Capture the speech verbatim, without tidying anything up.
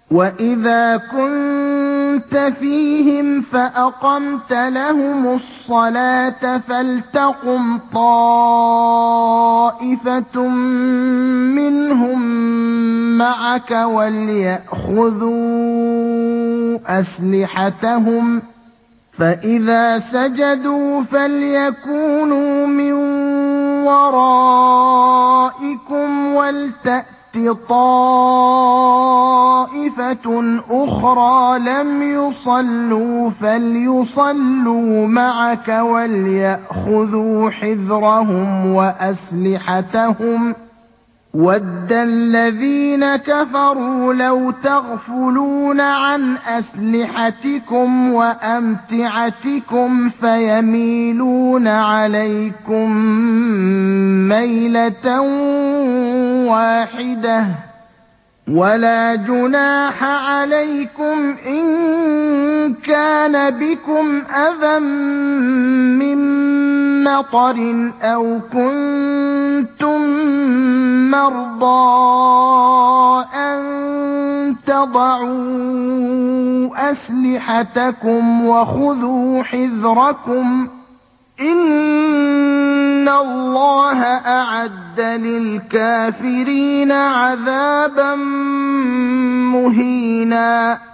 وَإِذَا كُنتَ فِيهِمْ فَأَقَمْتَ لَهُمُ الصَّلَاةَ فَلْتَقُمْ طَائِفَةٌ مِّنْهُم مَّعَكَ وَلْيَأْخُذُوا أَسْلِحَتَهُمْ ۖ فَإِذَا سَجَدُوا فَلْيَكُونُوا مِن وَرَائِكُمْ وَلْتَأْتِ طَائِفَةٌ أُخْرَىٰ لَمْ يُصَلُّوا فَلْيُصَلُّوا مَعَكَ وَلْيَأْخُذُوا حِذْرَهُمْ وَأَسْلِحَتَهُمْ ۗ وَدَّ الَّذِينَ كَفَرُوا لَوْ تَغْفُلُونَ عَنْ أَسْلِحَتِكُمْ وَأَمْتِعَتِكُمْ فَيَمِيلُونَ عَلَيْكُم مَّيْلَةً وَاحِدَةً ۚ وَلَا جُنَاحَ عَلَيْكُمْ إِن كَانَ بِكُمْ أَذًى مِّن مَّطَرٍ أَوْ كُنتُم مَّرْضَىٰ أَن تَضَعُوا أَسْلِحَتَكُمْ وَخُذُوا حِذْرَكُمْ ۗ إِنَّ اللَّهَ أَعَدَّ لِلْكَافِرِينَ عَذَابًا مُّهِينًا